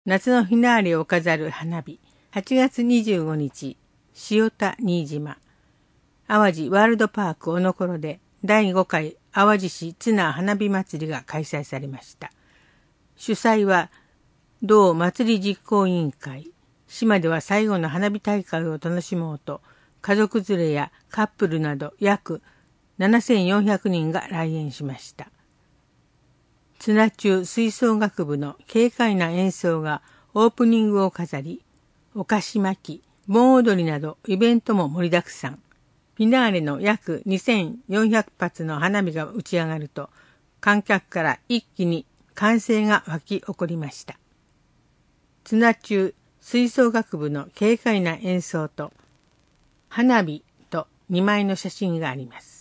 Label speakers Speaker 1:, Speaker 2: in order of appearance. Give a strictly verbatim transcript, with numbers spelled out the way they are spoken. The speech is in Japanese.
Speaker 1: 夏のフィナーレを飾る花火。はちがつにじゅうごにち、塩田新島。淡路ワールドパークおのころでだいごかい淡路市ツナ花火祭りが開催されました。主催は同祭り実行委員会。島では最後の花火大会を楽しもうと、家族連れやカップルなど約ななせんよんひゃくにんが来園しました。ツナ中吹奏楽部の軽快な演奏がオープニングを飾り、お菓子巻き、盆踊りなどイベントも盛りだくさん。フィナーレの約にせんよんひゃくぱつの花火が打ち上がると、観客から一気に歓声が湧き起こりました。ツナ中吹奏楽部の軽快な演奏と花火とにまいの写真があります。